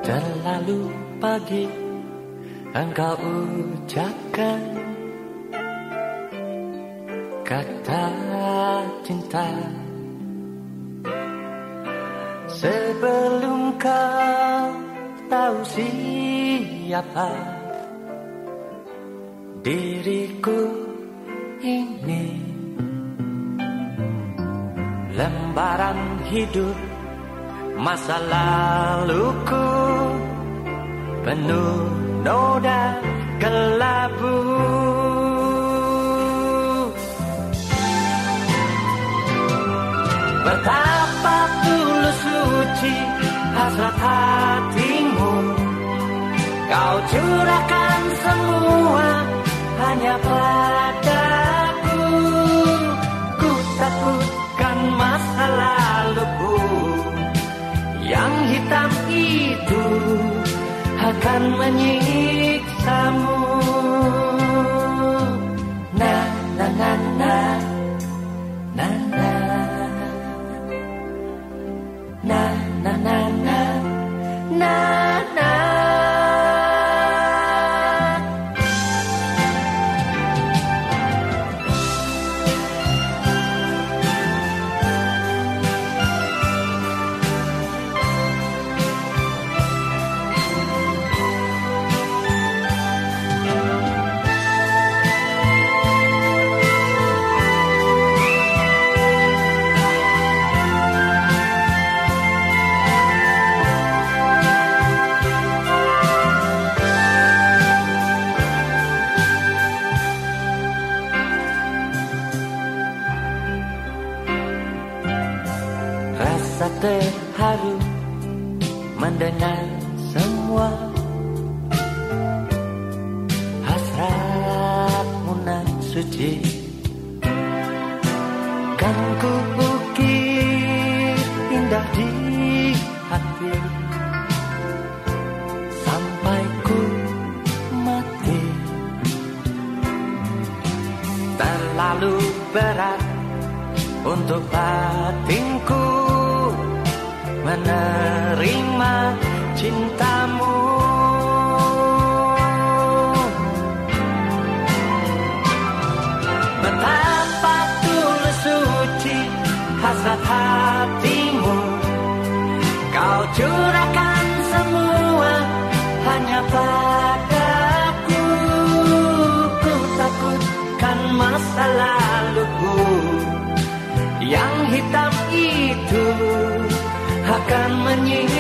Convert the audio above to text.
Terlalu pagi engkau ucapkan kata cinta, sebelum kau tahu siapa diriku ini. Lembaran hidup masa laluku penuh noda kelabu. Betapa tulus suci hasrat hatimu, kau curahkan semua hanya padaku. Ku takutkan masa laluku yang hitam itu akan menyiksamu. Na na na na na na na na na na na na. Rasa terharu mendengar semua hasratmu nan suci, kan ku ukir indah di hati sampai ku mati. Terlalu berat untuk batinku menerima cintamu. Betapa tulus suci hasrat hatimu, kau curahkan semua hanya padaku. Ku takutkan masa laluku yang hitam itu akan menyingkirmu.